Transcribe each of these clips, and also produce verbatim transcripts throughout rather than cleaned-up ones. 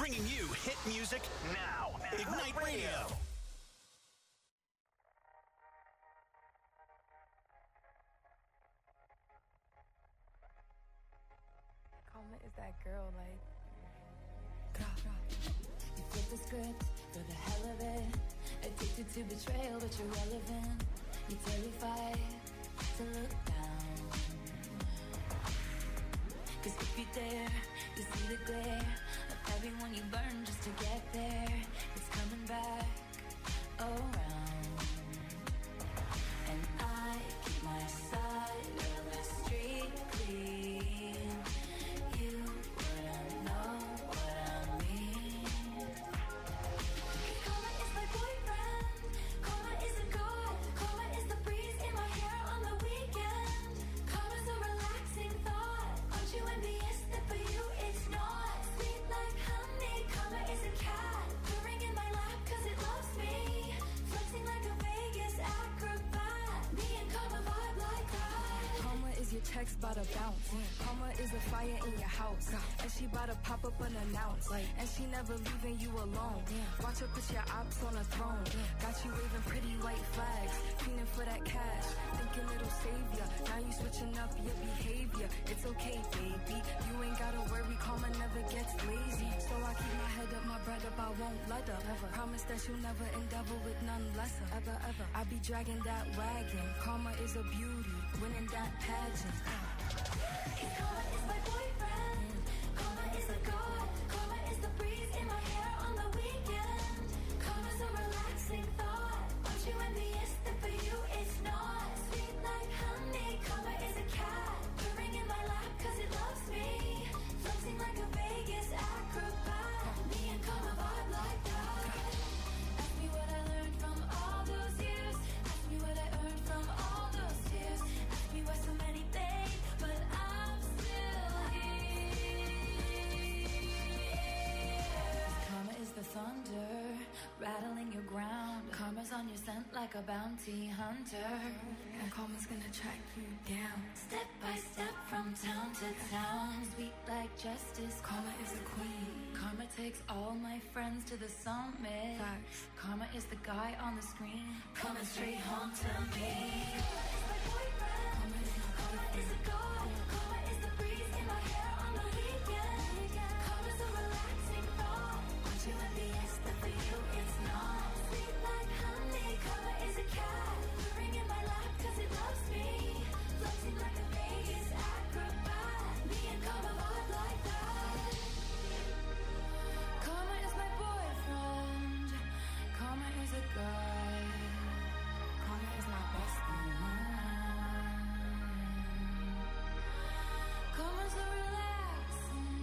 bringing you hit music now. Ignite Radio. Karma is that girl, like. You flip the script for the hell of it. Addicted to betrayal, but you're relevant. You're terrified to look down. Cause if you dare, you see the glare of everyone you burn just to get there. It's coming back around. And I keep my side of the street clean. You wouldn't know what I mean. Karma is my boyfriend. Karma is a god. Karma is the breeze in my hair on the weekend. Karma's a relaxing thought. Aren't you envious that for you it's not? Sweet like honey. Karma is a cat purring in my lap cause it loves me. Flexing like a Vegas acrobat. Me and Karma vibe like that. Karma is your text bout to bounce. Karma is a fire in your house. And she bout to pop up unannounced. And she never leaving you alone. Watch her put your ops on a throne. Got you waving pretty white flags. Feeling for that cash. Thinking it'll save ya. Now you switching up your behavior. It's okay, baby. You ain't gotta worry. Karma never gets lazy. So I keep my head up, my bread up. I won't let up. Ever. Promise that you'll never endeavor with none lesser. Ever, ever. I be dragging that wagon. Karma is a beauty. Winning that pageant. Karma is my boyfriend. Karma is a god. Karma is the breeze in my hair on the weekend. Karma's a relaxing thought. Aren't you envious that for you it's not? Sweet like honey. Karma is a cat purring in my lap cause it loves me. Flexing like a Vegas acrobat. Me and Karma vibe like that. Ask me what I learned from all those years. Ask me what I earned from all those tears. Ask me why so many fade, but I'm still here. Karma is the thunder rattling your ground. Karma's on your scent like a bounty hunter. And karma's gonna track you down. Step by step from town to town. Sweet like justice. Karma is a queen. Karma takes all my friends to the summit. Facts. Karma is the guy on the screen coming straight home to me. Karma is my boyfriend. Karma is my Karma is a god. Karma is the breeze in my hair on the weekend. Karma's a relaxing thought. Aren't you envious that for you it's not? Sweet like honey. Karma is a cat purring in my lap cause it loves me. Flexing like a Vegas acrobat. Me and Karma vibe like that. Karma is my boyfriend. Karma is a guy. Karma is my bestie. Karma's a relaxing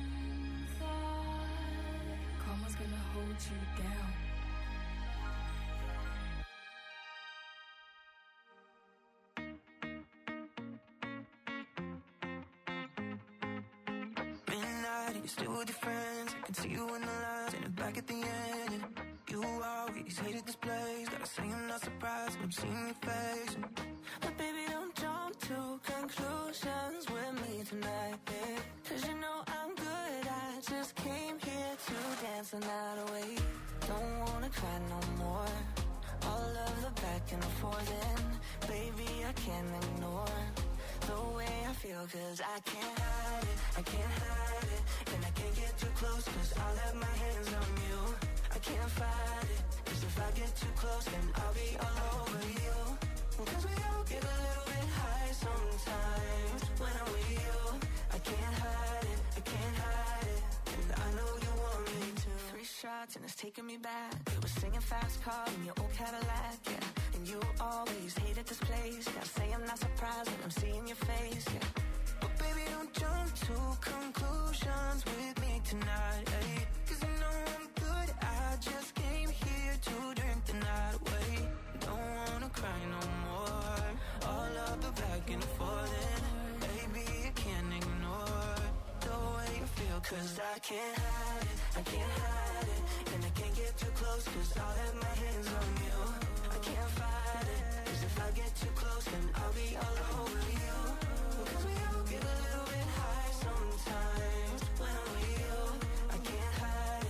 thought. Karma's gonna hold you down. Midnight, you're still with your friends. I can see you in the lines and back at the end. And you always hated this place. Gotta say I'm not surprised when I'm seeing your face. But baby, don't jump to conclusions with me tonight, babe. Cause you know I'm good. I just came here to dance the night away. Don't wanna cry no more. All of the back and forth, and baby, I can't ignore the way I feel, cause I can't hide it, I can't hide it. And I can't get too close, cause I'll have my hands on you. I can't fight it, cause if I get too close, then I'll be all over you. Cause we all get a little bit high sometimes when I'm with you. I can't hide it, I can't hide it. And I know you want me to. Three shots and it's taking me back. We were singing fast car in your old Cadillac, yeah. And you always hated this place. Gotta say I'm not surprised when I'm seeing your face, yeah. But baby, don't jump to conclusions with me tonight, eh? Cause you know I'm good. I just came here to drink the night away. Don't wanna cry no more. All of the back and forth, and baby, I can't ignore the way you feel. Cause I can't hide it, I can't hide it. And I can't get too close, cause I'll have my hands on you. I can't fight it, cause if I get too close, then I'll be all over you. Cause we all get a little bit high sometimes when I'm with you. I can't hide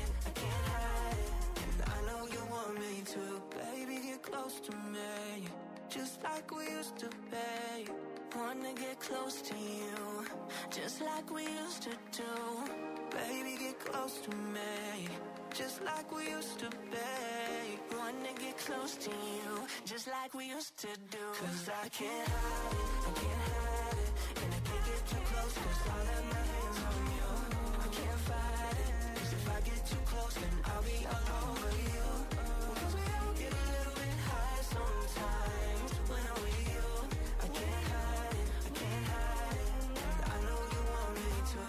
wanna get close to you, just like we used to do. Baby, get close to me, just like we used to be. Wanna get close to you, just like we used to do. Cause I can't hide it, I can't hide it, and I can't get too close, cause I'll have my hands on you. I can't fight it, cause if I get too close, then I'll be all over you. Cause we all get a little bit high sometimes when I'm with you. I can't hide it, I can't hide it, I know you want me to.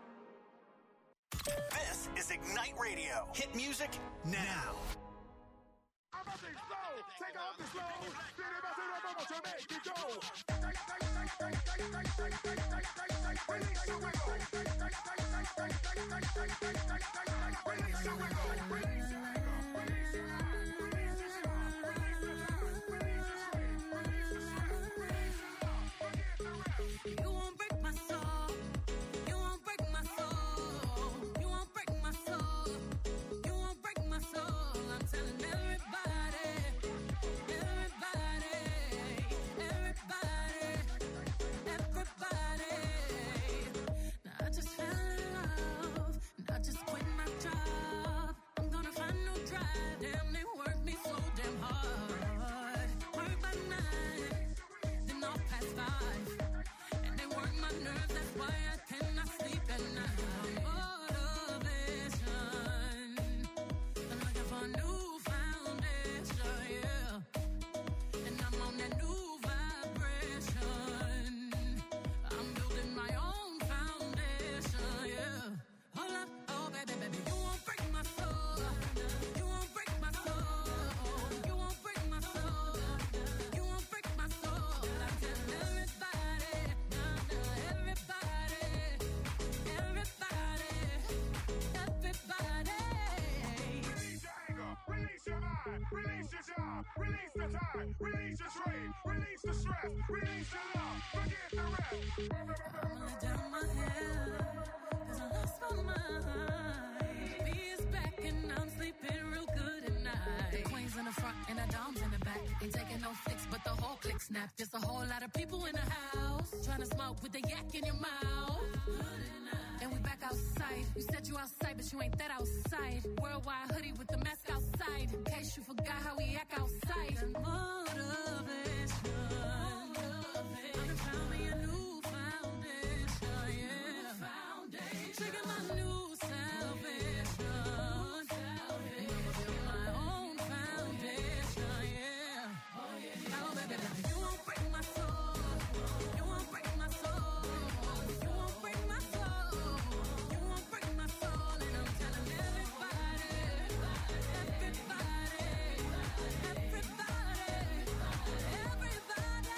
This is Ignite Radio. Hit music now. I'm up and slow, take off the slow, then it must have up to make it go. Release your wiggle. Release your wiggle. Release your You won't break my soul. You won't break my soul. You won't break my soul. You won't break my soul. I'm telling everybody, everybody, everybody, everybody. Now I just fell in love, and I just quit my job. I'm gonna find no drive. Damn, they work me so damn hard. Work by nine, then off past five. My nerves, that's why I cannot sleep at night. Motivation, I'm looking for a new foundation, yeah. And I'm on that new vibration. I'm building my own foundation, yeah. Hold up, oh baby, baby, you won't break my soul. You won't break my soul. You won't break my soul. You won't break my soul. I tell everybody. Everybody, everybody, everybody. Release your anger, release your mind, release your job, release the time, release your trade, release the stress, release the love, forget the rest. I'm gonna down my head, cause I lost my mind. B is back and I'm sleeping real good at night. The queen's in the front and the dom's in the back. Ain't taking no flicks, but the whole click snap. Just a whole lot of people in the house, trying to smoke with the yak in your mouth. And we back outside. You said you outside, but you ain't that outside. Worldwide hoodie with the mask outside. In case you forgot how we act outside. Motivation. I done found me a new foundation, yeah. Trigger my new salvation. And I'ma build my own foundation, yeah. Oh, baby, baby, you won't break my soul. You won't break my soul. You won't break my soul. You won't break my soul. And I'm telling everybody, everybody, everybody, everybody,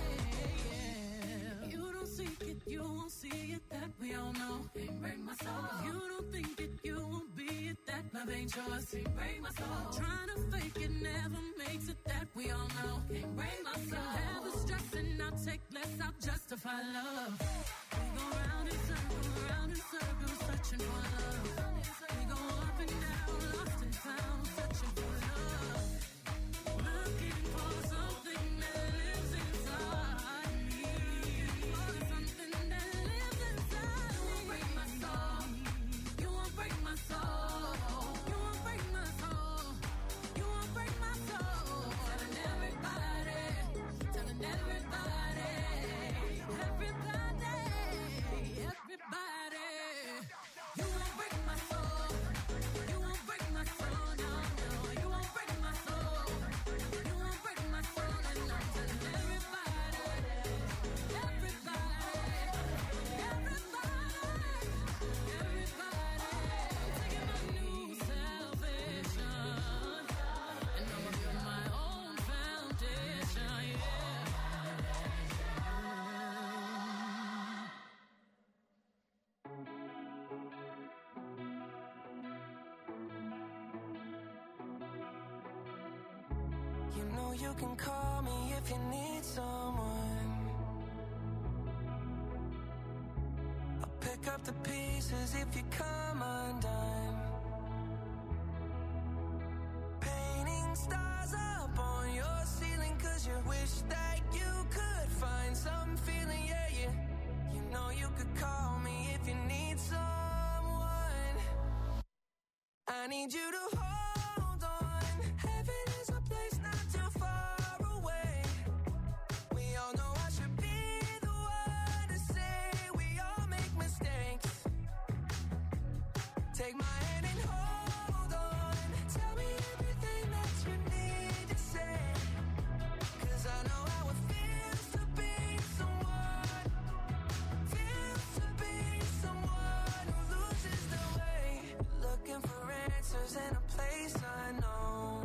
yeah. You don't seek it, you won't see it, that we all know. Can't break my soul. You don't think it, you won't be it, that love ain't yours. Can't break my soul. Trying to fake it never makes it, that we all know. Can't break my soul. Have the stress and I'll take less, I'll justify love. We go round in circles, round in circles, searching for love. We go up and down, lost and found, searching for love. Looking for something that lives inside me. For something that lives inside me. You won't break my soul. You won't break my soul. You won't break my soul. You won't break my soul. Telling everybody, telling everybody, everybody, everybody. You won't break my soul. You won't break my soul. No, no. You won't break my soul. You won't break my soul. And I'm telling everybody, everybody, everybody, everybody. Taking my new salvation. And I'ma build my own foundation, yeah. You know you can call me if you need someone. I'll pick up the pieces if you come undone. Painting stars up on your ceiling, cause you wish that you could find some feeling. I need you to hold on. Heaven is a place not too far away. We all know I should be the one to say we all make mistakes. Take my hand and hold on. Tell me everything that you need to say. Cause I know how it feels to be someone. Feels to be someone who loses their way. Looking for answers in a place unknown.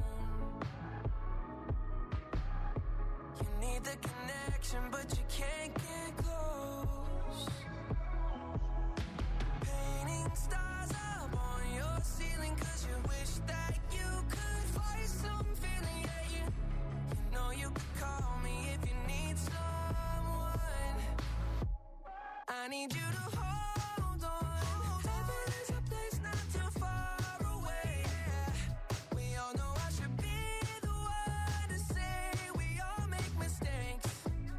You need the connection, but you can't get close. Painting stars up on your ceiling, cause you wish that you could fly some feeling. Yeah, you, you know you could call me if you need someone. I need you to hold on. Heaven is a place not too far away. We all know I should be the one to say we all make mistakes.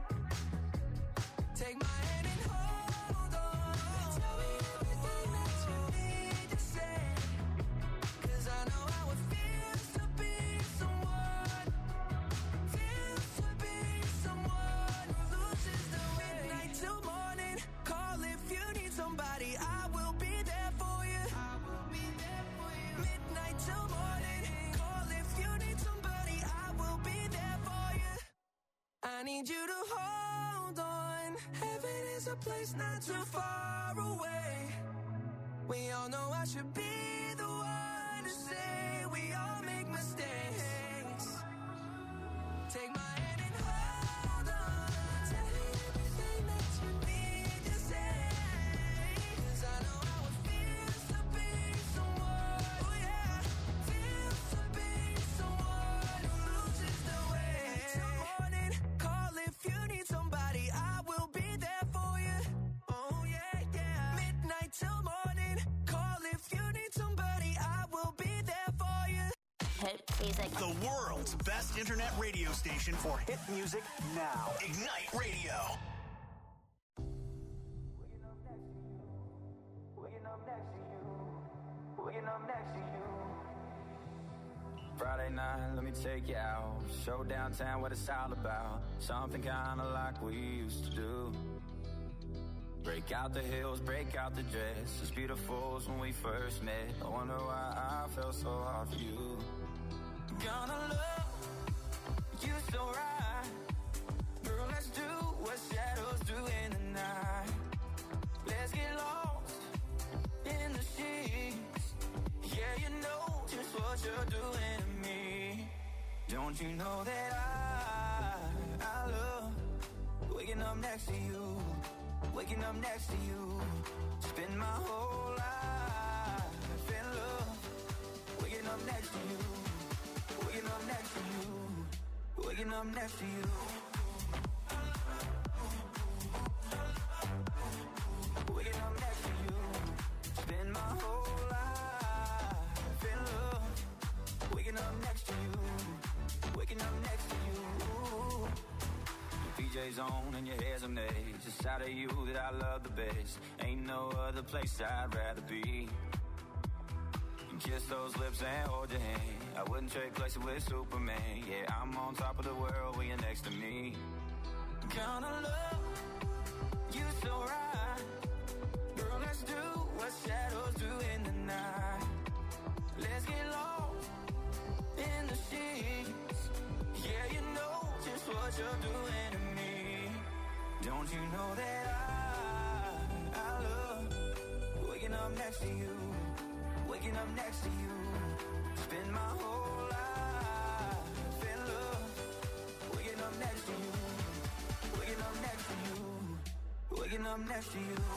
Take my hand and hold on. Tell me everything that you need to say. Cause I know how it feels to be someone. Feels to be someone who loses the way. Midnight till morning. Call if you need somebody. I will be there for you. I will be there for you. Midnight till morning. Call if you need somebody. I will be there for you. I need you to hold on. Heaven is a place not too far away. We all know I should be the one to say we all make mistakes. Take my hand and hold on. Tell me everything that you need to say. Cause I know how it feels to be someone. Oh yeah. Feels to be someone who loses their way. Till morning, call if you need somebody. I will be there for you. Oh yeah, yeah. Midnight till morning, call if you need somebody. I will be there for you. Hit music. The world's best internet radio station for hit music now. Ignite Radio. Waking up next to you. Waking up next to you. Friday night, let me take you out. Show downtown what it's all about. Something kinda like we used to do. Break out the heels, break out the dress. As beautiful as when we first met. I wonder why I felt so hard for you. Gonna love you so right. Girl, let's do what shadows do in the night. Let's get lost in the sheets. Yeah, you know just what you're doing to me. Don't you know that I, I love waking up next to you. Waking up next to you. Spend my whole life in love. Waking up next to you. Waking up next to you. Waking up next to you. Waking up next to you. Spend my whole life in love. Waking up next to you. Waking up next to you. Your P J's on and your hair's a maze. It's out of you that I love the best. Ain't no other place I'd rather be. Kiss those lips and hold your hand. I wouldn't trade places with Superman. Yeah, I'm on top of the world when you're next to me. Gonna love you so right. Girl, let's do what shadows do in the night. Let's get lost in the sheets. Yeah, you know just what you're doing to me. Don't you know that I, I love waking up next to you. Waking up next to you. Spend my whole life in love. Waking up next to you. Waking up next to you. Waking up next to you.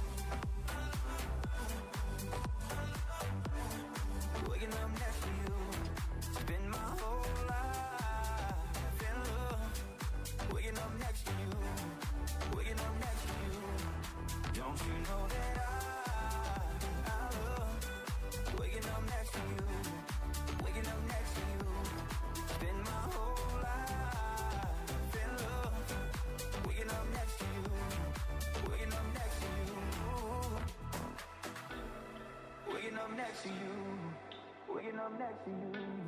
Waking up next to you. Spend my whole life in love. Waking up next to you. Waking up next to you. Don't you know that I waking up next to you, waking up next to you, spend my whole life in love, waking up next to you, waking up next to you, waking up next to you, up next to you.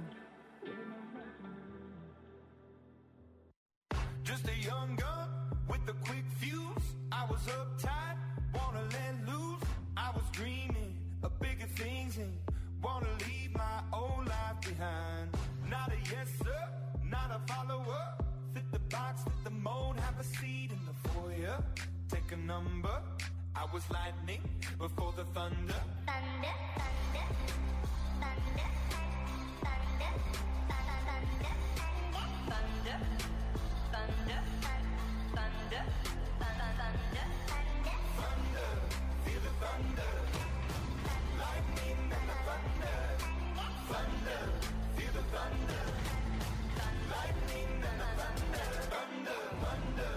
Just a young gun with a quick fuse. I was uptight, wanna let loose. I was dreaming of bigger things and wanna leave my old life behind. Not a yes sir, not a follower. Fit the box, fit the mold, have a seat in the foyer. Take a number. I was lightning before the thunder. Thunder, thunder, thunder, thunder, thunder, thunder, thunder, thunder, thunder, thunder, feel the thunder, lightning and the thunder, thunder, feel the thunder, lightning and the thunder, thunder, thunder,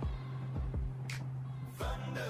thunder.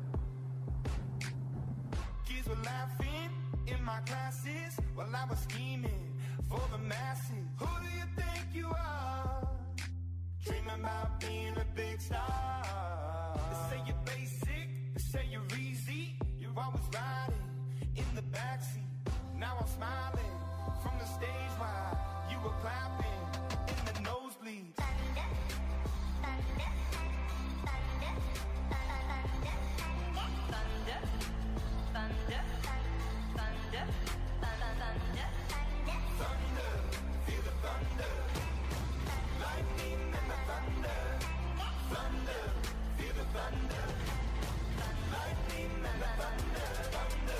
Kids were laughing in my classes while I was scheming for the masses. Who do you think you are? Dreaming about being a big star. They say you're basic, they say you're easy. You're always riding in the backseat. Now I'm smiling from the stage while you were clapping in the nosebleeds. thunder, thunder, thunder, thunder, Thunder, thunder, thunder, thunder, thunder. Thunder, feel the thunder, lightning and the thunder. Thunder, feel the thunder, lightning and the thunder. Thunder.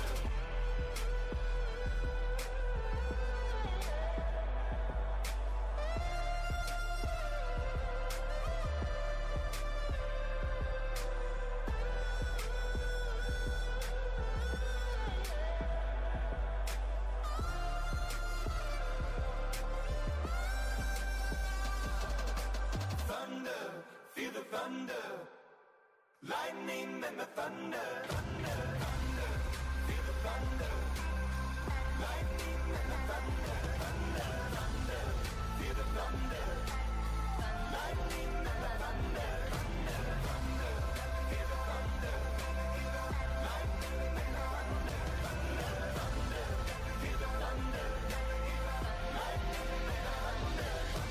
Thunder, feel the thunder, lightning and the thunder. Thunder, thunder, feel the thunder, lightning and the thunder. Thunder, thunder, feel the thunder, lightning and the thunder. Thunder, thunder, feel the thunder, lightning and the thunder. Thunder, thunder, feel the thunder, lightning and the thunder.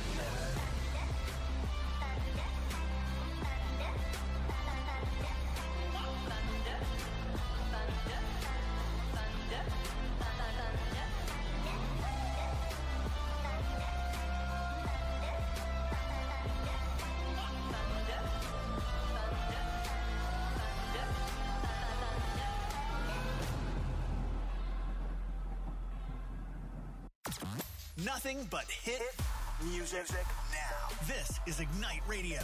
Nothing but hit music now. This is Ignite Radio.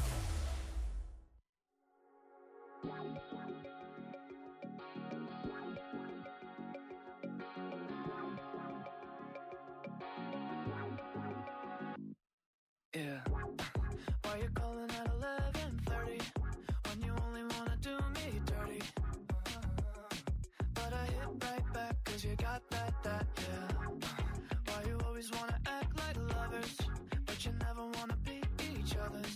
Yeah. Why you calling at eleven thirty when you only wanna do me dirty? But I hit right back cause you got that, that, yeah. Why you always wanna act like lovers, but you never wanna be each other's?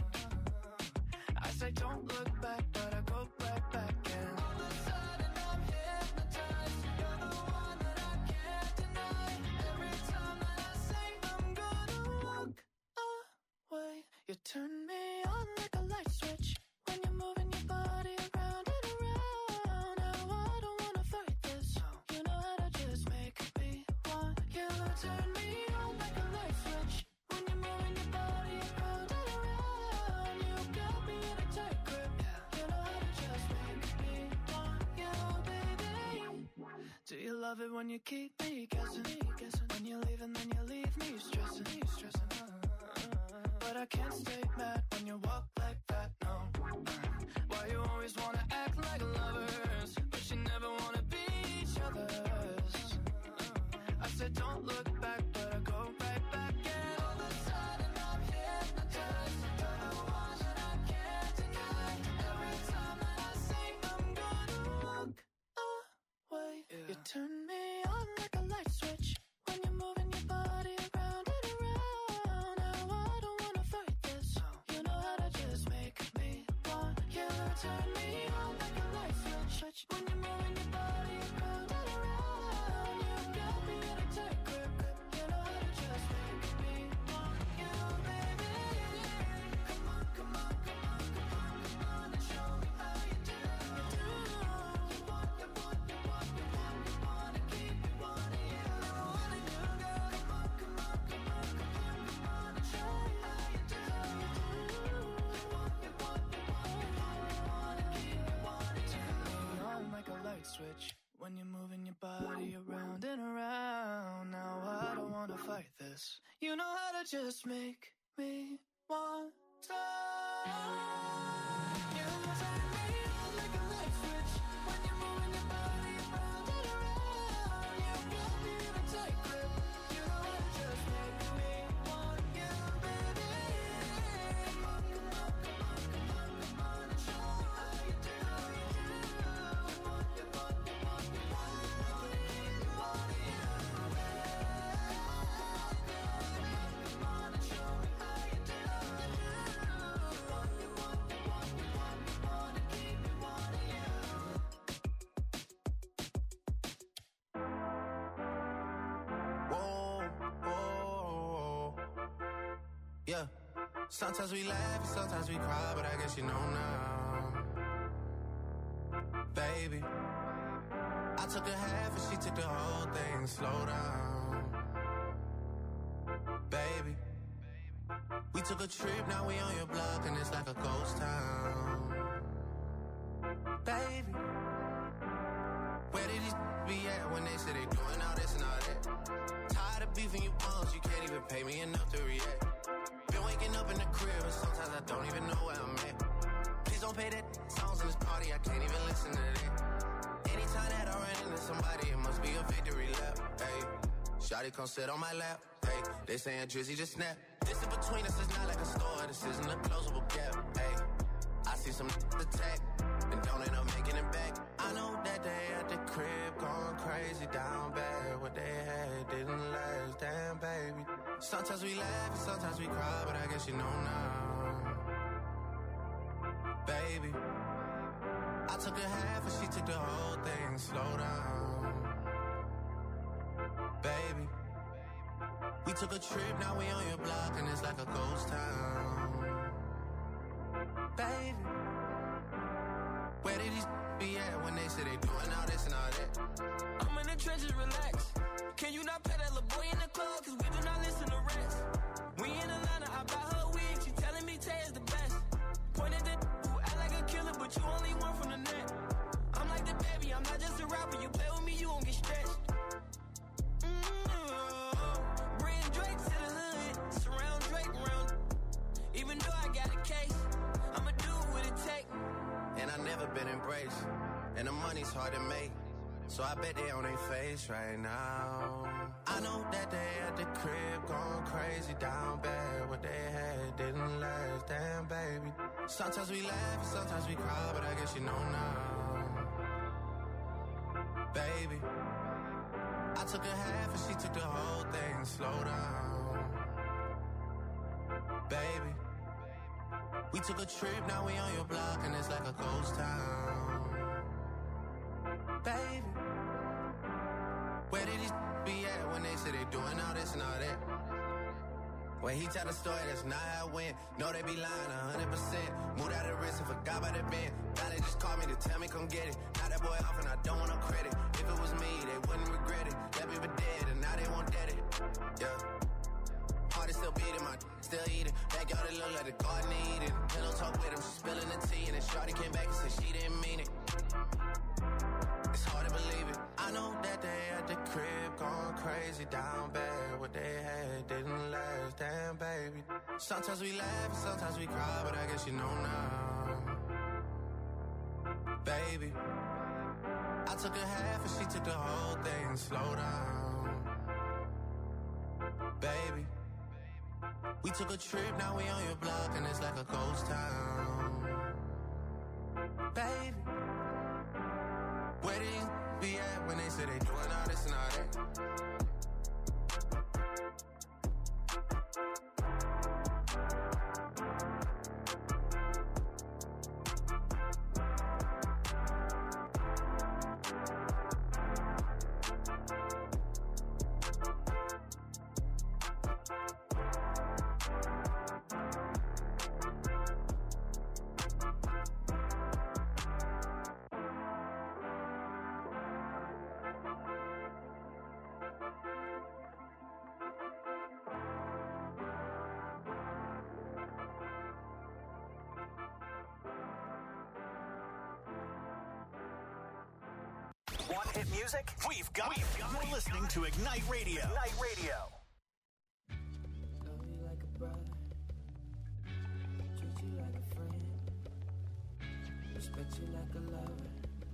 I say don't look back, but I go right back and all of a sudden I'm hypnotized. You're the one that I can't deny. Every time that I say I'm gonna walk away, you turn me on like a light switch when you're moving your body around and around. Now I don't wanna fight this, you know how to just make me want you. Turn me on like a light switch when you're moving your body around and around. You got me in a tight grip, you know how to just make me want you, baby. Do you love it when you keep me guessing? When you leave and then you leave me stressing, stressing. But I can't stay mad when you walk like that, no. Why you always wanna act like lovers, but you never wanna be each other's? I said don't look back, but I go right back and all of a sudden I'm hypnotized. You're the one that I can't deny. Every time that I say I'm gonna walk away, you turn me on like a light switch when you're moving your body around and around. Now I don't wanna fight this, you know how to just make me want you. Turn me on like a light switch when you're moving your body around and around. You got me me in a tight grip. You know how to just make me want you, baby. Come on, come on, come on, come on, come on, and show me how you do. You want, you want, you want, you want, you want to keep me wanting you, wanting you, girl. Come on, come on, come on, come on, come on, and show me how you do. You want, you want, you want, you want, you want to keep me wanting you. Turn me on like a light switch when you're moving your body around and around. Now I don't wanna fight this. You know how to just make me want some. You turn me on like a light switch when you're moving your body around and around. You got me in a tight grip. You know how to just make me want you, baby. Come on, come on, come on, come on, come on, and show me how you do. You want, you want, you want, you want, you want to keep me wanting you. Come on and show me how you do. You want, you want, you want, you want, you want to keep me wanting you. Whoa, whoa, yeah. Sometimes we laugh and sometimes we cry, but I guess you know now, baby. I took a half and she took the whole thing. Slow down, baby. We took a trip, now we on your block and it's like a ghost town, baby. Where did these be at when they say they doing all this and all that? Tired of beefing you bums, you can't even pay me enough to react. Been waking up in the crib and sometimes I don't even know where I'm at. Please don't pay that songs in this party, I can't even listen to that. Anytime that I run into somebody, it must be a victory lap. Hey, shawty come sit on my lap. Hey, they saying Drizzy just snap. This in between us is not like a store, this isn't a closable gap. Hey, I see some attack and don't end up making it back. I know that they at the crib going crazy down bad. What they had didn't last, damn baby. Sometimes we laugh and sometimes we cry, but I guess you know now, baby. I took a half and she took the whole thing. Slow down, baby. We took a trip, now we on your block and it's like a ghost town, baby. Where did these be at when they say they doing all this and all that? I'm in the trenches, relax. Can you not pet that little boy in the club? Cause we do not listen to rats. We in Atlanta, I buy her wig. She telling me Tay is the best. Pointed at who act like a killer, but you only one from the net. I'm like the baby, I'm not just a rapper. You play with me, you gon' get stretched. Mm-hmm. Bring Drake to the hood. Surround Drake around. Even though I got a case, I'ma do what it take. And I never been embraced, and the money's hard to make, so I bet they on their face right now. I know that they at the crib going crazy down bad. What they had didn't last, damn baby. Sometimes we laugh and sometimes we cry, but I guess you know now, baby. I took a half and she took the whole thing. Slow down, baby. We took a trip, now we on your block and it's like a ghost town, baby. Where did these be at when they say they doing all this and all that? When he tell the story, that's not how it went. No, they be lying one hundred percent. Moved out of the wrist and forgot about the bend. Now they just called me to tell me come get it. Now that boy off and I don't want no credit. If it was me, they wouldn't regret it. That baby dead and now they won't dead it. Yeah. Heart is still beating, my still eating. Backyard it look like the garden eating. Pillow talk with him, she spilling the tea. And then shorty came back and said she didn't mean it. It's hard to believe it. I know that they at the crib going crazy down bad. What they had didn't last, damn baby. Sometimes we laugh and sometimes we cry, but I guess you know now, baby. I took a half and she took the whole thing. Slow down, baby. We took a trip, now we on your block and it's like a ghost town, baby. Where these be at when they say they doing all this and all that? want hit music? We've got it. You're listening to Ignite Radio. Ignite Radio. Love you like a brother, treat you like a friend, respect you like a lover.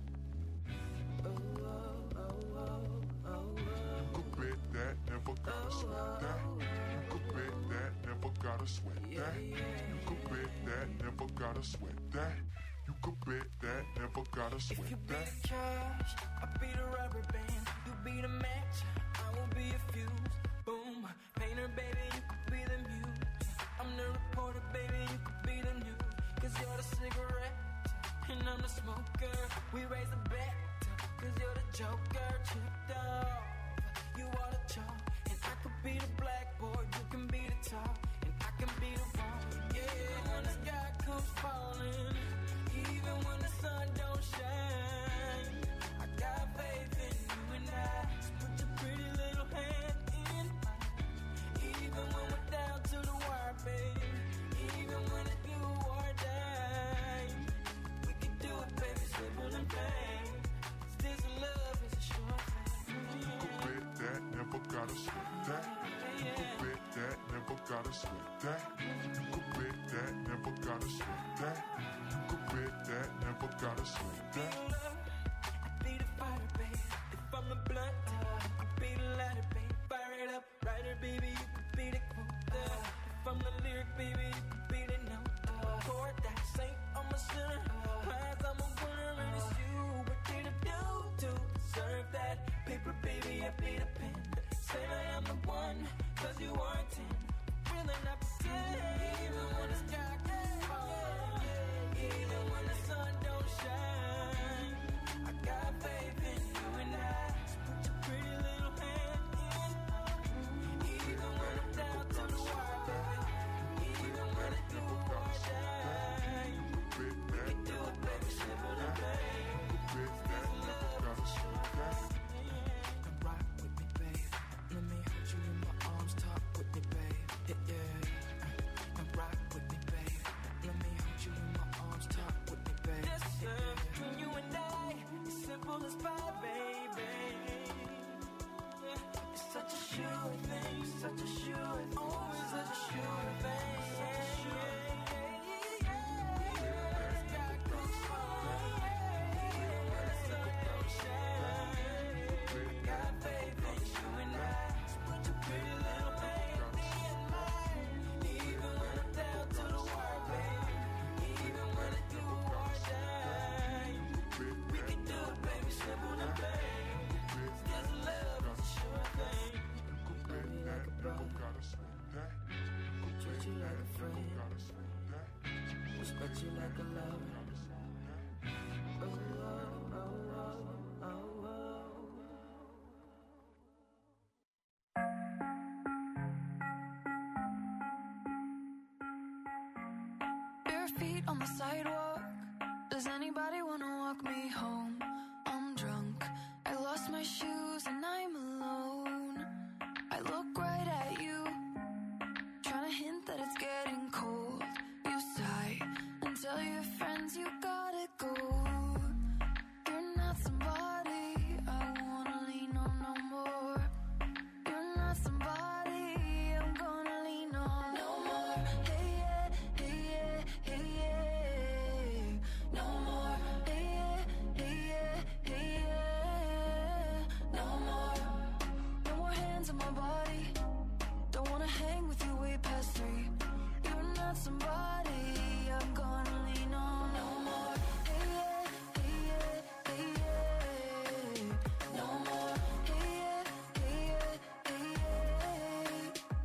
Oh, oh, oh, oh, oh, oh. You could bet that, never gotta sweat that. You could bet that, never gotta sweat that. You could bet that, never gotta sweat that. You could bet that, never gotta If sweat you be that. the cash, I'll be the rubber band. You be the match, I will be a fuse. Boom, painter, baby, you could be the muse. I'm the reporter, baby, you could be the news. Cause you're the cigarette, and I'm the smoker. We raise the bet, cause you're the joker. Chipped off, you are the chalk. And I could be the blackboard, you can be the top. And I can be the wrong, yeah, when the sky comes falling. Even when the sun don't shine, I got faith in you and I. So put your pretty little hand in mine. Even when we're down to the wire, baby. Even when it's do or die, we can do it, baby, simple and plain. 'Cause this love is a short thing. You could bet that, never gotta sweat that. You could bet that, never gotta sweat that. You could bet that, never gotta sweat that. You could bet that, never gotta sweat that. I be the fighter, babe. If I'm the blunt, I be the lighter, babe. Fire it up, writer, baby, you could be the quote. If I'm the lyric, baby, you could be the note. Chord that saint, I'm a sinner. Prize, I'm a winner, and it's you. What did I do to deserve that? Paper, baby, I be the pen. Say that I'm the one, cause you are ten. Really not pretend. Even when the sky gets falling, even when the sun don't shine, I got faith in you and I. So put your pretty little hand in mine. Even when I'm down to the wire, baby. Even when it do or die, we can do it, baby, simple and plain. This love is a short thing. Now rock with me, babe. Let me hold you in my arms, talk with me, babe. Yeah, yeah. Now rock with me, babe. Let me hold you in my arms, talk with me, babe. This love between you and I is simple as pie, baby. It's such a sure thing, such a sure thing, always such a sure thing. Got faith in you and I. So put your pretty little hand in mine. Even when I'm down to the wire, baby. Even when it do or die, we can do it, baby, simple and plain. This love is a sure thing. Love you like a brother, treat you like a friend, respect you like a lover. Oh, oh, oh, oh, oh, oh. Bare feet on the sidewalk. Does anybody wanna walk me home? I'm drunk. I lost my shoes and I'm alone. I look right at you, trying to hint that it's getting cold. You sigh and tell your friends you gotta go. You're not somebody I wanna lean on no more. You're not somebody I'm gonna lean on no more. Hey yeah, hey yeah, hey yeah. No more. Hey yeah, hey yeah, hey yeah. No more. No more hands on my body. Don't wanna hang with you way past three. You're not somebody I'm gonna lean on no more. Hey yeah, hey yeah, hey yeah. No more. Hey yeah, hey yeah, hey yeah.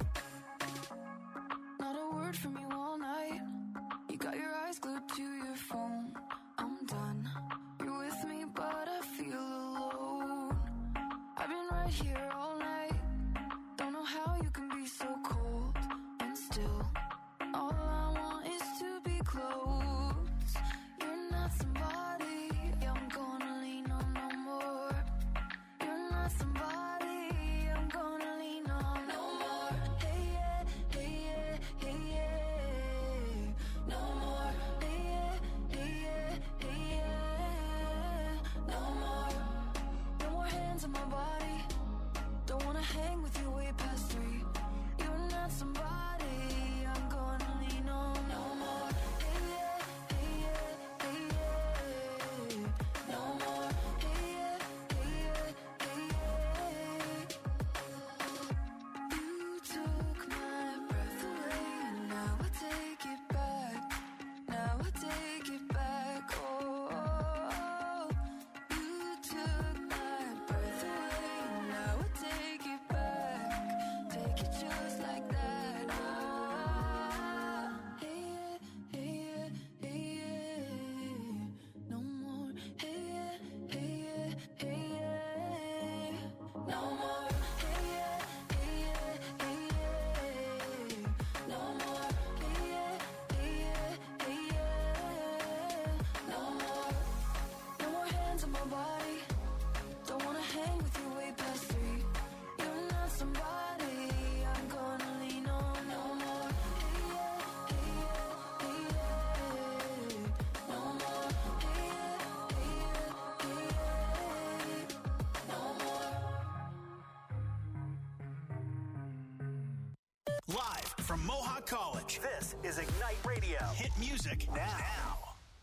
Not a word from you all night. You got your eyes glued to your phone. I'm done. You're with me, but I feel alone. I've been right here all night. Don't know how you can be so cold and still. All I want is to be close. You're not somebody I'm gonna lean on no more. You're not somebody I'm gonna lean on no more. Hey yeah, hey yeah, hey yeah. No more. Hey yeah, hey yeah, hey yeah. No more. from Mohawk College. This is Ignite Radio. Hit music now. now.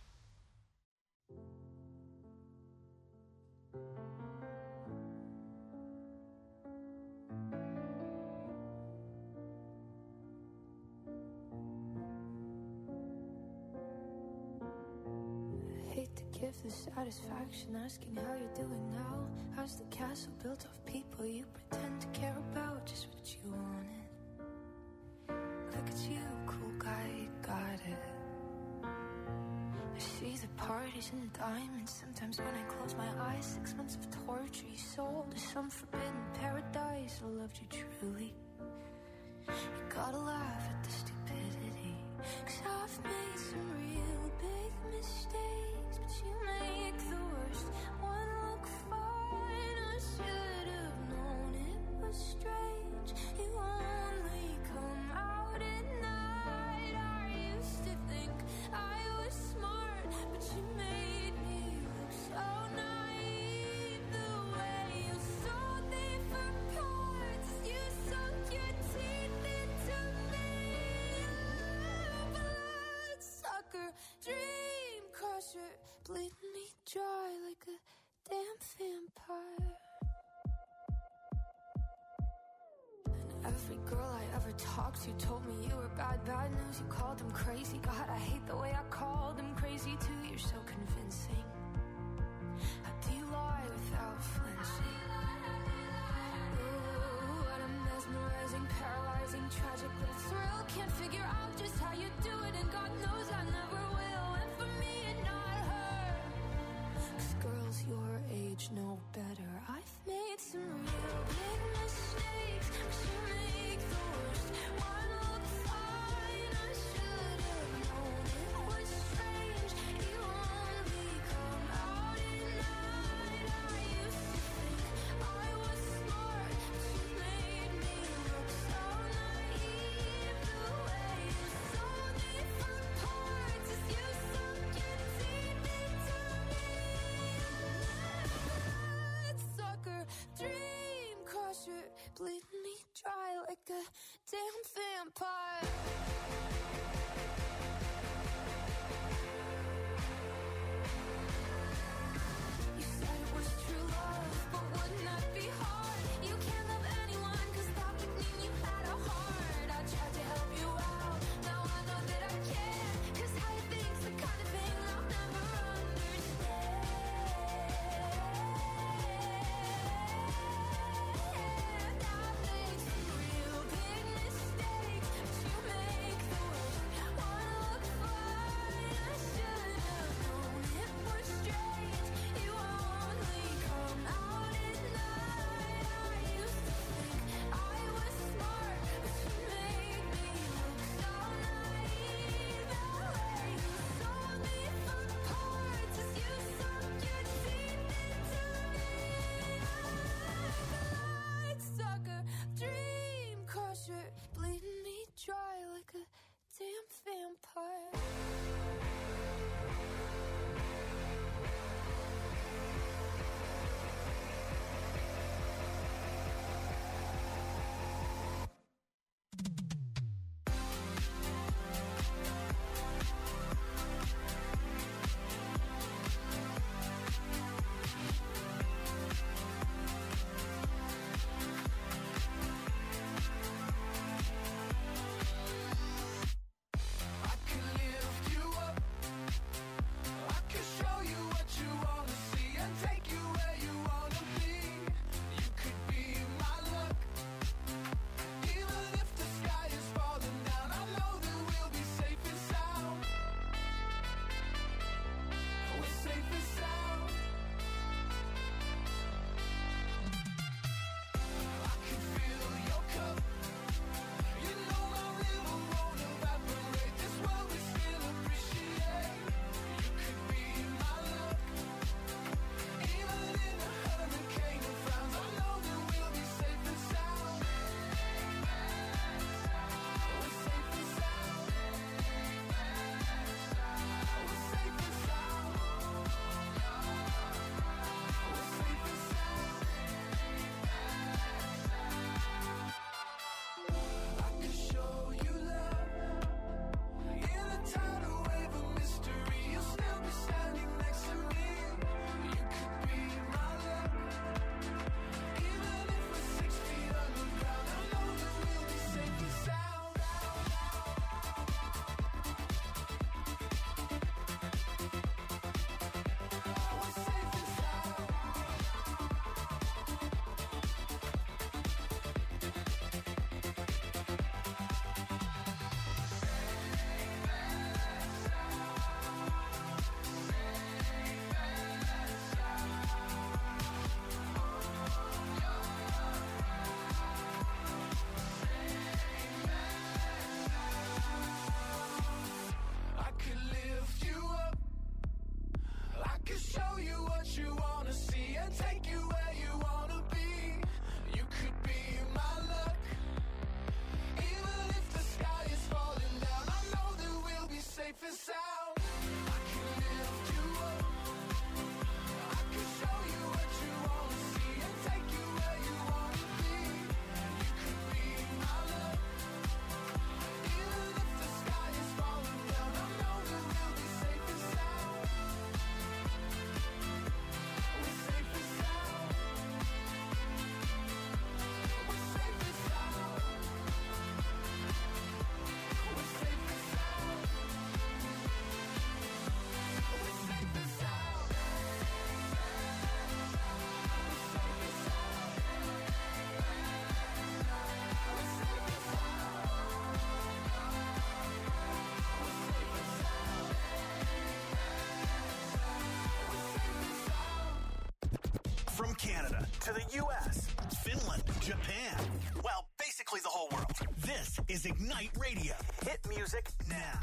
Give the satisfaction asking how you're doing now. How's the castle built of people you pretend to care about? Just what you wanted. Look at you, cool guy, you got it. I see the parties and the diamonds. Sometimes when I close my eyes, six months of torture you sold to some forbidden paradise. I loved you truly. You gotta laugh at the stupidity, 'cause I've made some real big mistakes, but you make the worst one look fine. I should have known it was strange. You only come out at night. I used to think I was smart, but you made me look so naive. The way you sold me for parts, you sunk your teeth into me. Blood sucker, dream crusher, bleeding me dry like a damn vampire. And every girl I ever talked to told me you were bad, bad news. You called them crazy. God, I hate the way I called them crazy too. You're so convincing. How do you lie without flinching? Ooh, what a mesmerizing, paralyzing, tragic little thrill. Can't figure out just how you do it, and God knows I never will. And for me and not her, 'cause girls your age know better. I've made some real big mistakes, but you make the worst one look fine. I should have known it was strange. You only come out at night. I used to think I was smart, but you made me look so naive. The way you sold me for parts is you sunk your teeth into me. Sucker, dream crusher, bleeding me dry like a damn vampire. You said it was true love, but wouldn't that be hard? You can't love anyone, 'cause that would mean you had a heart. I tried to help you out, now I know that I can't, 'cause how you think's the kind of thing I'll never understand. I've made some real big mistakes, but what you wanna see and take you where you wanna be. You could be my luck. Even if the sky is falling down, I know that we'll be safe and sound. I can lift you up. I can show you what you wanna see and take you where you wanna be. You could be my luck. Even if the sky is falling down, I know that we'll be safe and sound. We're safe and sound. We're safe and sound. We're safe and sound. We're safe and sound. From Canada to the U S, Finland, Japan, well, basically the whole world. This is Ignite Radio. Hit music now.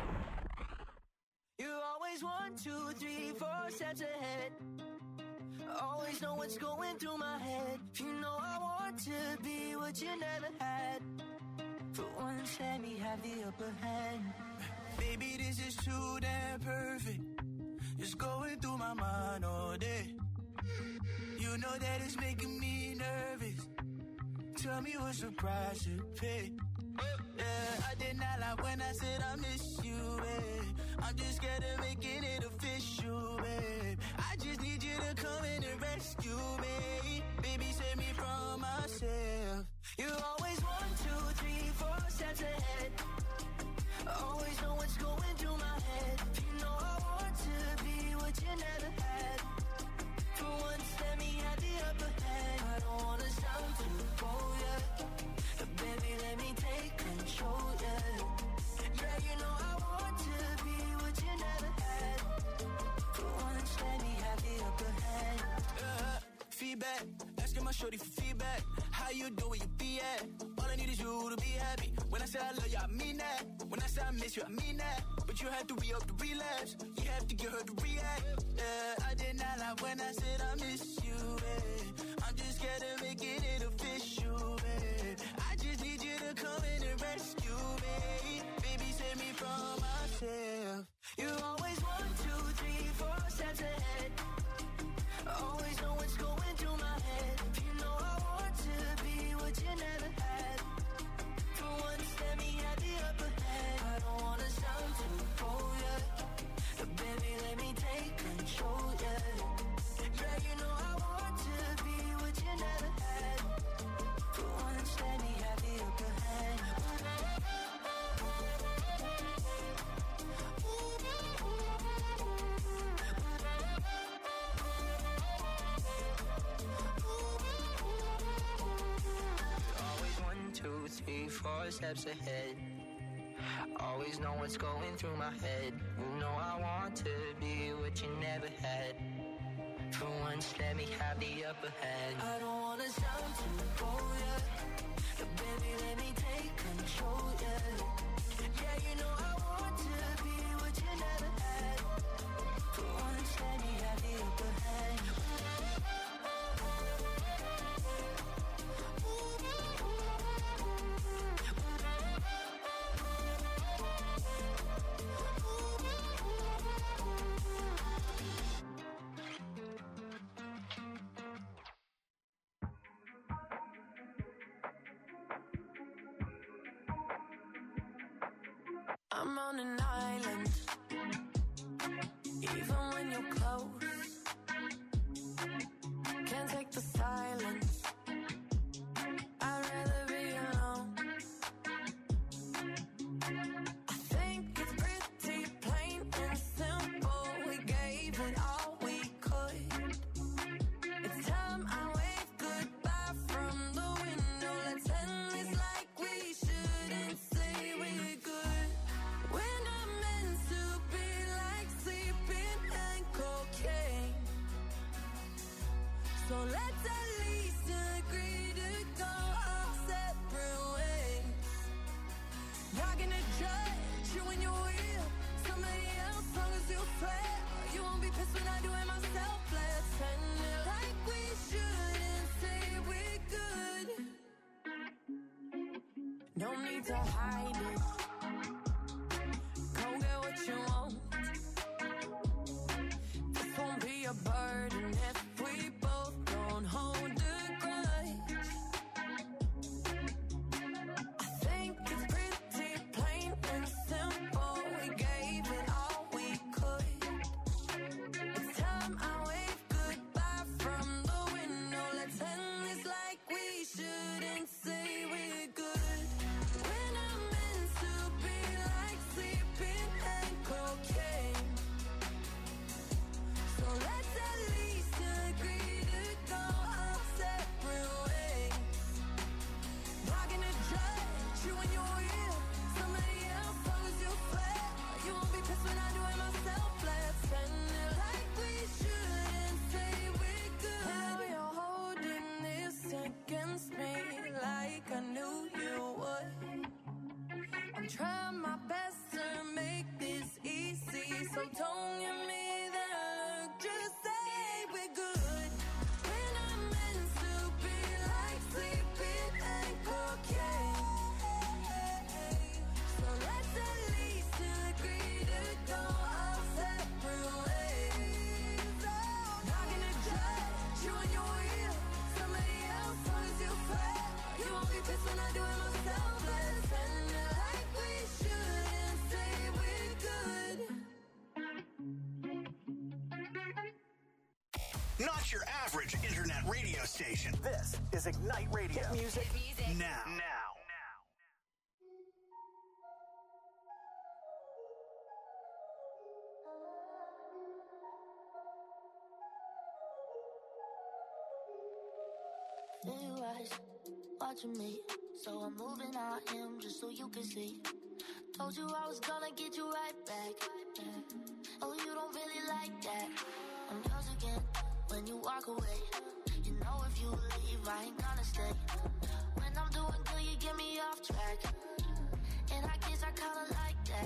You always one, two, three, four steps ahead. Always know what's going through my head. You know I want to be what you never had. For once, let me have the upper hand. Baby, this is too damn perfect. It's going through my mind all day. You know that it's making me nervous. Tell me what's the price to pay. Yeah, I did not lie when I said I miss you, babe. I'm just scared of making it official, babe. I just need you to come in and rescue me. Baby, save me from myself. You always one, two, three, four steps ahead. Always know what's going through my head. You know I want to be what you never had. For once, let me have the upper hand. I don't wanna sound too bold, yeah. But baby, let me take control, yeah. Yeah, you know I want to be what you never had. For once, let me have the upper hand. Uh, feedback, asking my shorty for feedback. How you doing, where you be at? All I need is you to be happy. When I say I love you, I mean that. When I say I miss you, I mean that. But you have to re-up the relapse. You have to get her to react. Yeah, I did not lie when I said I miss you, babe. I'm just scared of making it official, babe. I just need you to come in and rescue me. Baby, save me from myself. You always one, two, three, four steps ahead. Always know what's going through my head. You know I want to be what you never had. For once, let me have the upper hand. I don't wanna sound too bold, yeah. But baby, let me take control, yeah. Yeah, you know I want to be what you never had. For once, let me have the upper hand. Always one, two, three, four steps ahead. Always know what's going through my head. You know I want to be what you never had. For once, let me have the upper hand. I don't wanna sound too bold, yeah. But baby, let me take control, yeah. Yeah, you know I want to be what you never had. For once, let me have the upper hand. I'm on an island. Even when you're close, can't take the silence. I'd rather be alone. I think it's pretty plain and simple. We gave it all we could. It's time I wave goodbye from the window. Let's end this like we shouldn't say we're good. We're not meant to be like sleeping and cocaine. So let's at least agree to go our separate ways. Not gonna judge you when you're with somebody else, long as you swear you won't be pissed when I do it myself. Let's need to hide it. Go get what you want. This won't be a burden if we both don't hold a grudge. I think it's pretty plain and simple. We gave it all we could. It's time I wave goodbye from the window. Let's end this like we shouldn't say we're good. When I'm meant to be like sleeping and cocaine. So let's at least agree to go our separate ways. Not gonna judge you when you're with somebody else, long as you swear. You won't be pissed when I do it myself. Let's end it like we shouldn't say we're good. Now you're holding this against me like I knew you would. I'm trying my best to make this easy, so don't give me that look. Just say we're good. When I'm meant to be like sleeping and cocaine. So let's at least agree to go our separate ways. Not gonna judge you when you're with somebody else, long as you swear. You won't be pissed when I do it myself. Let's end it like we shouldn't say we're good. Not your average internet radio station. This is Ignite Radio. Hit music, now. Now. Blue eyes watching me, so I'm moving on him just so you can see. Told you I was gonna get you right back. Oh, you don't really like that. I'm yours again when you walk away. You know if you leave, I ain't gonna stay. When I'm doing good, you get me off track. And I guess I kinda like that.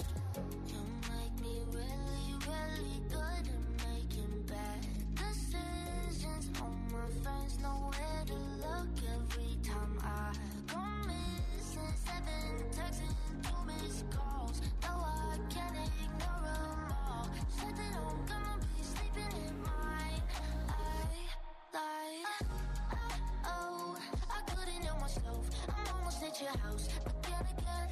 You make me really, really good at making bad decisions. All my friends know where to look every time I go missing. Seven texts and two missed calls. No, I can't ignore them all. Said that I'm gonna be sleeping in mine. I lied. Oh, I couldn't help myself. I'm almost at your house, but then again,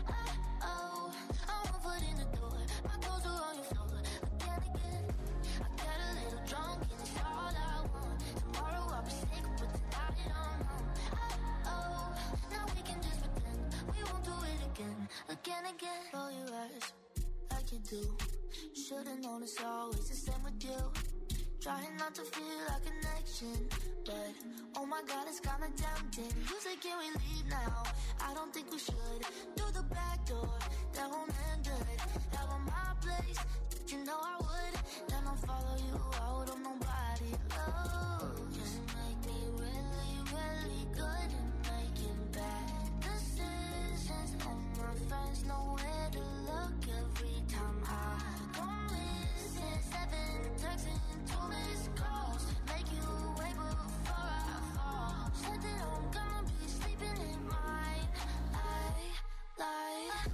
oh, I'm one foot in the door. My clothes are on your floor, but then again, I got a little drunk and it's all I want. Tomorrow I'll be sick, but tonight I'm home. Oh, now we can just pretend we won't do it again, again, again. Roll your eyes like you do. Should've known it's always the same with you. Trying not to feel a connection, but oh my god, it's kinda tempting. You say, can we leave now? I don't think we should. Through the back door, that won't end good. That was my place, you know I would. Then I'll follow you out of nobody. Oh, you make me really, really good at making bad decisions. All my friends know where to look every time I go missing. Seven texts and two missed calls. Make you wait before I fall. Said that I'm gonna be sleeping in mine. I lied.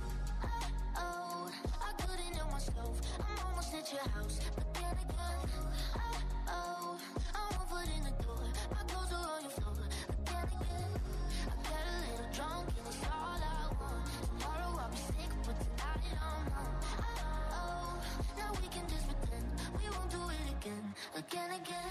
Oh, I couldn't help myself. I'm almost at your house, but then again, oh, I'm one foot in the door. My clothes are on your floor, but then again, I got a little drunk and it's all I want. Tomorrow I'll be sick, but tonight I'm home. Oh, now we can just pretend we won't do it again, again, again.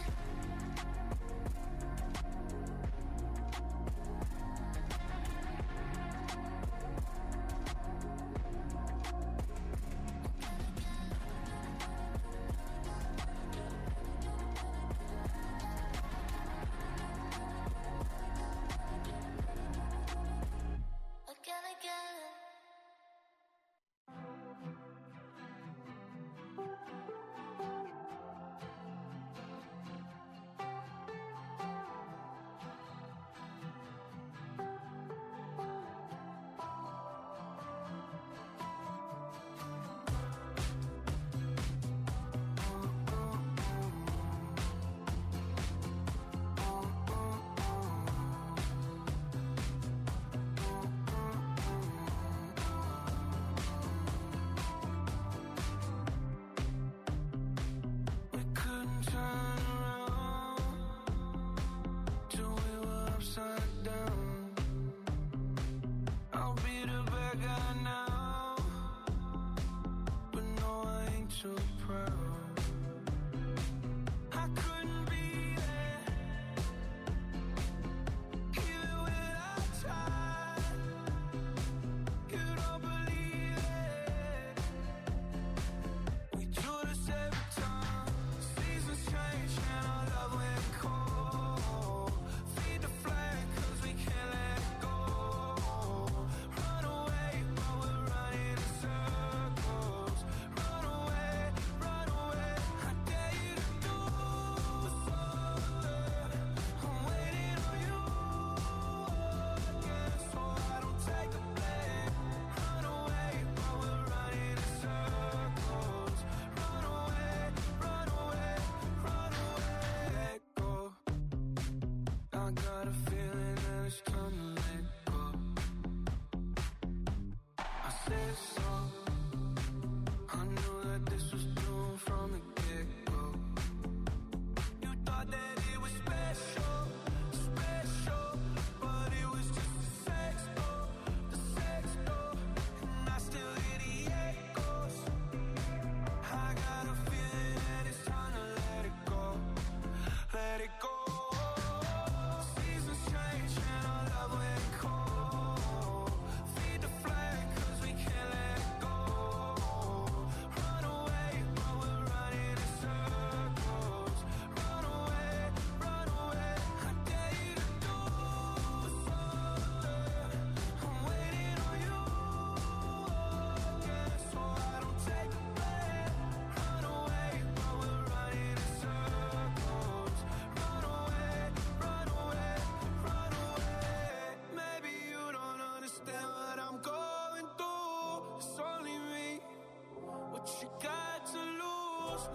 Again, again.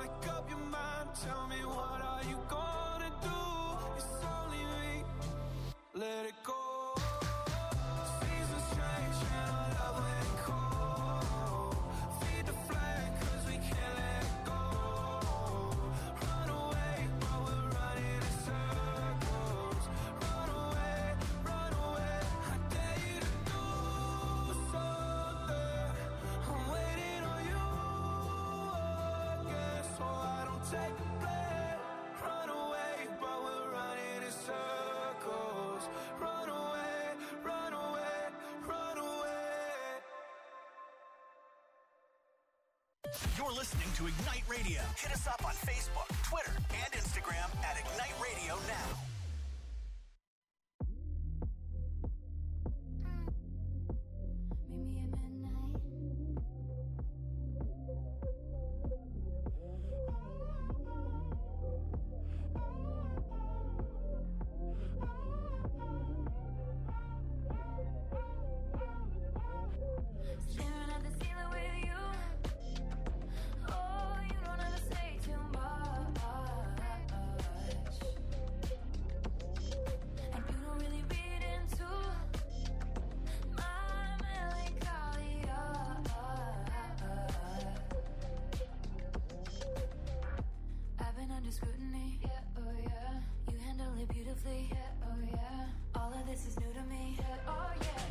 make up your mind. Tell me, what are you gonna do? It's only me. Let it go. Seasons change and our love ain't cold. Feed the flame 'cause we can't let it go. Run away, but we're running in circles. Run away, run away. I dare you to do something. I'm waiting on you again, so I don't take the blame. Run away, but we're running in circles. Run away, run away, run away. You're listening to Ignite Radio. Hit us up on Facebook, Twitter, and Instagram at Ignite Radio Now. Meet me at midnight. Staring at the ceiling with you. Oh, you don't have to say too much. And you don't really read into my melancholia. I've been under scrutiny. Yeah, oh yeah. You handle it beautifully. Yeah, oh yeah. All of this is new to me. Yeah, oh yeah.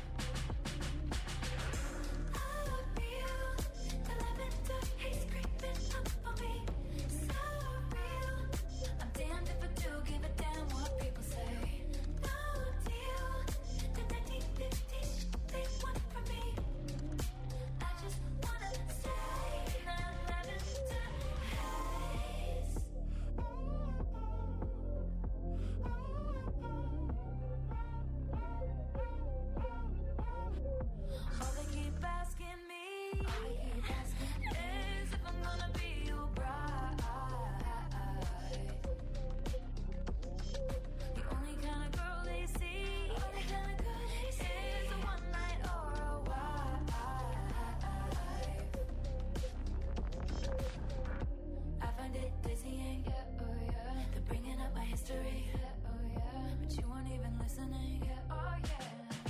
I feel the lavender haze creeping up on me. So real. I'm damned if I do give a damn what people say. No deal. The nineteen fifties they want from me. I just wanna stay in that lavender haze. All they keep asking me is if I'm gonna be your bride. The only kind of girl they see is a one night or a wife. I find it dizzying, yeah, oh yeah. They're bringing up my history, yeah, oh yeah. But you weren't even listening, yeah, oh yeah.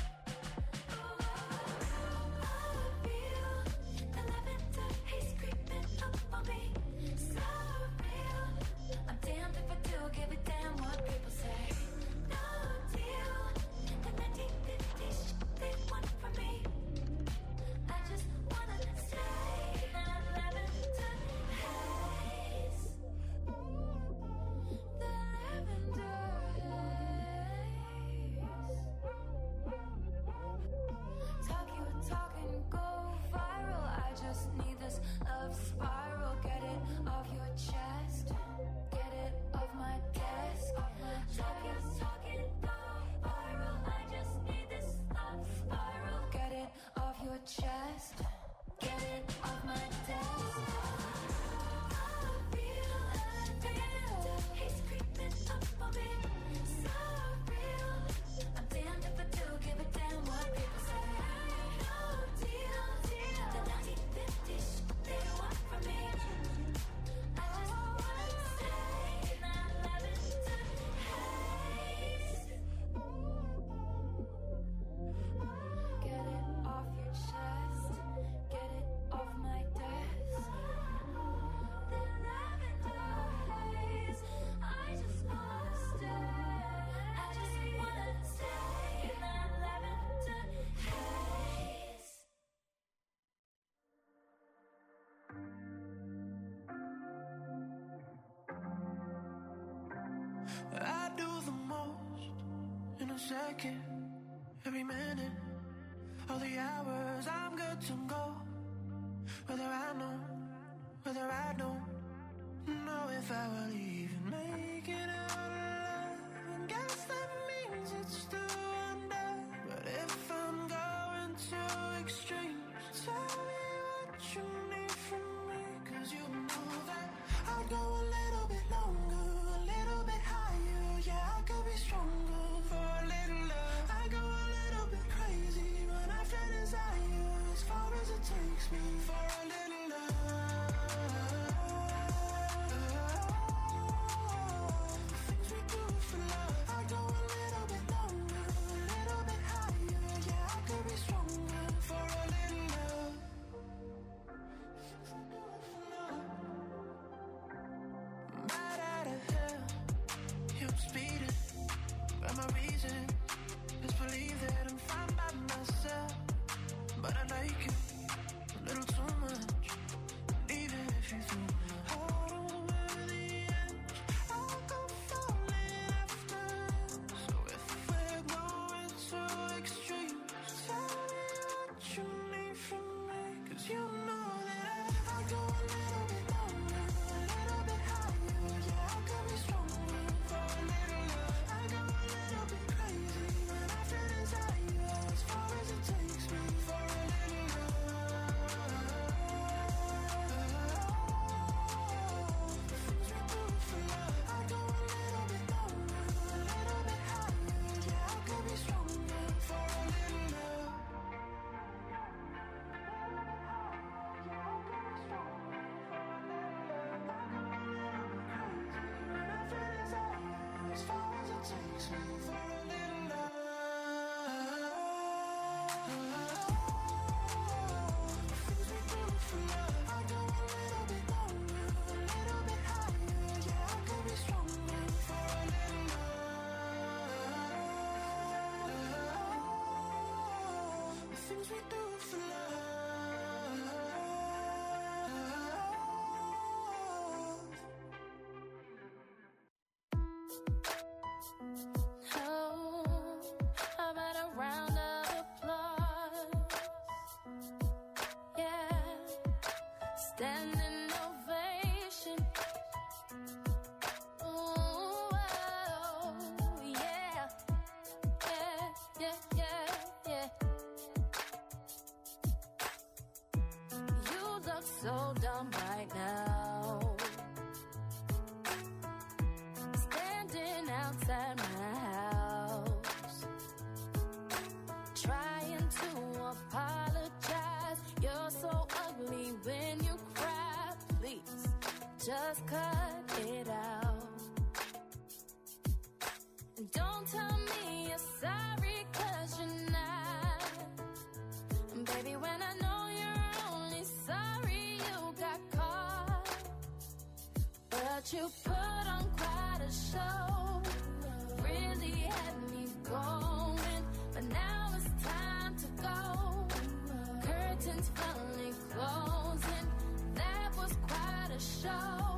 I feel the lavender haze creeping up on me. So real. I'm damned if I do give a damn what people say. No deal. The nineteen fifties they want from me. I just wanna stay in that lavender haze. The lavender haze. Talk your talk and go viral. I just need this love spiral. Get it off your chest. Get it off my desk. Talk your talk and go viral. I just need this love spiral. Get it off your chest. Get it off my desk. I feel the lavender haze creeping up on me. So real. I'm damned if I do give a damn what people say. No deal, deal. The nineteen fifties they want from me. I just wanna stay in that lavender haze. Get it off your chest. Get it off my desk. The lavender haze. I just wanna stay. I just wanna stay in that lavender haze. I do the most in a second, every minute, all the hours I'm good to go. Whether I know, whether I don't know if I will even make it out alive. And guess that means it's still under. But if I'm going to extremes, tell me what you need from me. 'Cause you know that I'd go a little bit longer, a little bit higher. Yeah, I could be stronger for a little love. I go a little bit crazy when I feel desire, as far as it takes me for a little love. You put on quite a show, really had me going, but now it's time to go. Curtains finally closing, that was quite a show.